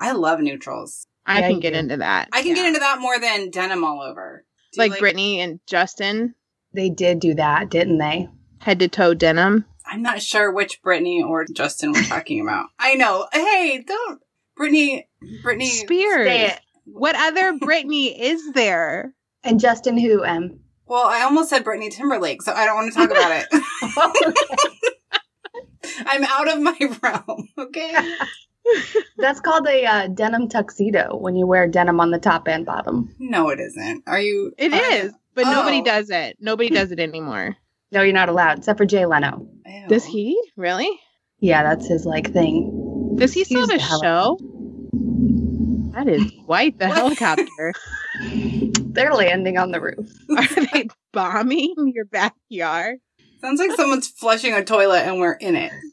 I love neutrals. I can get into that. I can get into that more than denim all over. Like Brittany and Justin. They did do that, didn't they? Head to toe denim. I'm not sure which Brittany or Justin we're talking about. I know. Hey, don't. Brittany Spears. Say it. What other Brittany is there? And Justin who, Well, I almost said Brittany Timberlake, so I don't want to talk about it. I'm out of my realm, okay? That's called a denim tuxedo when you wear denim on the top and bottom. No, it isn't. Are you? It is, but nobody does it. Nobody does it anymore. No, you're not allowed, except for Jay Leno. Ew. Does he? Really? Yeah, that's his, thing. Does he still have a show? That is White, the helicopter. They're landing on the roof. Are they bombing your backyard? Sounds like someone's flushing a toilet and we're in it.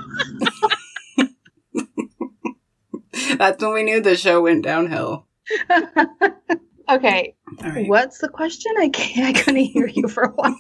That's when we knew the show went downhill. Okay. All right. What's the question? I couldn't hear you for a while.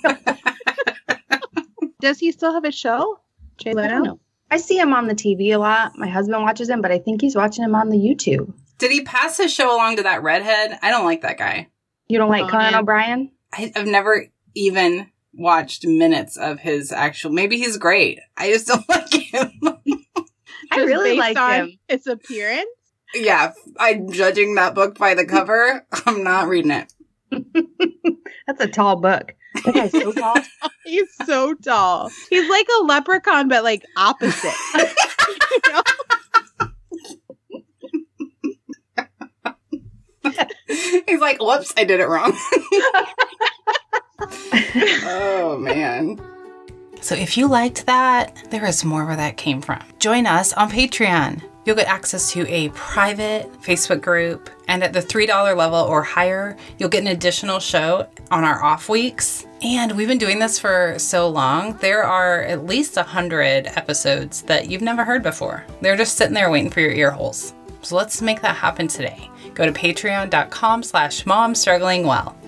Does he still have a show? Jay I Leno? don't know. I see him on the TV a lot. My husband watches him, but I think he's watching him on the YouTube. Did he pass his show along to that redhead? I don't like that guy. You don't like Conan O'Brien? I've never even watched minutes of his actual... Maybe he's great. I just don't like him. I really like him. His appearance? Yeah, I'm judging that book by the cover. I'm not reading it. That's a tall book. That guy's so tall. He's so tall. He's like a leprechaun, but opposite. You know? He's like, whoops, I did it wrong. Oh, man. So if you liked that, there is more where that came from. Join us on Patreon. You'll get access to a private Facebook group, and at the $3 level or higher, you'll get an additional show on our off weeks. And we've been doing this for so long, there are at least 100 episodes that you've never heard before. They're just sitting there waiting for your ear holes. So let's make that happen today. Go to patreon.com/momstrugglingwell.